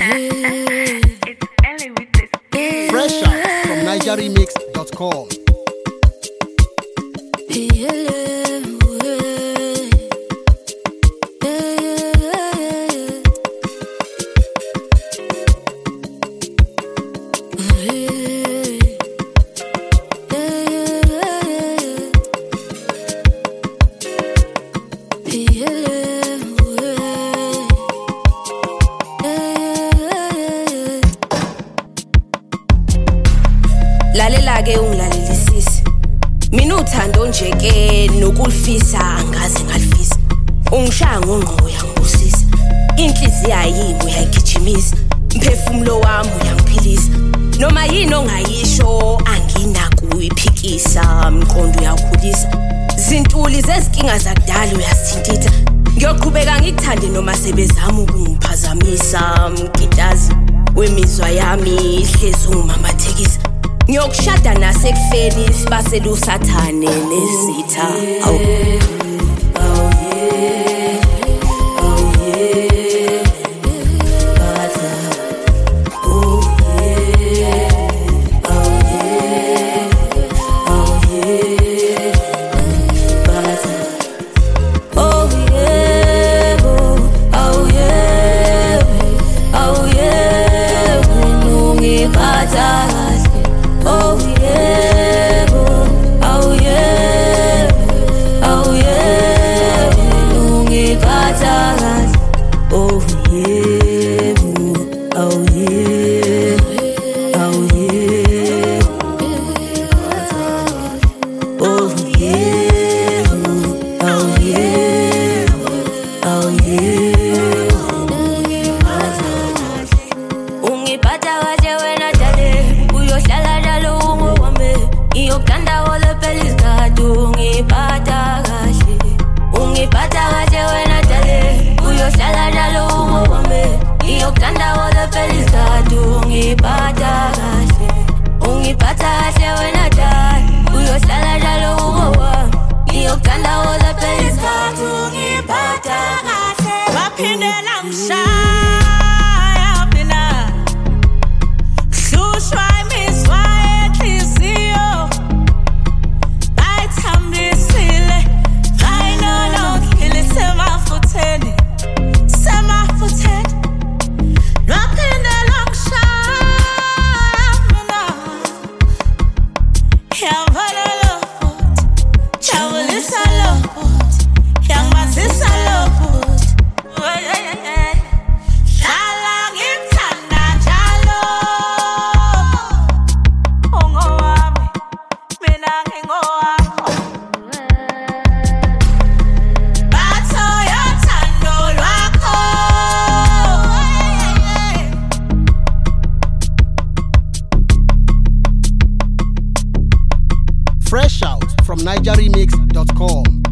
Fresh out from NigerRemix.com. Lalela ke ungilalelisise mina uthando nje ke nokulifisa angaze ngalifisa ungishaya ngongqo uyangibusisa inhliziyo ayimi uyayigijimisa umphefumulo wami uyangiphilisa noma yini ongayisho anginaki uyiphikisa umqondo uyakhulisa zintuli zezinkinga zakudala uyasithintitha ngiyoqhubeka ngikuthande noma sebezama ukungiphazamisa mkitazi wemizwa yami ihlezi ungimamathekisa ngiyokushada nasekufeni sibasela usathane nesitha Fresh out from NigerRemix.com.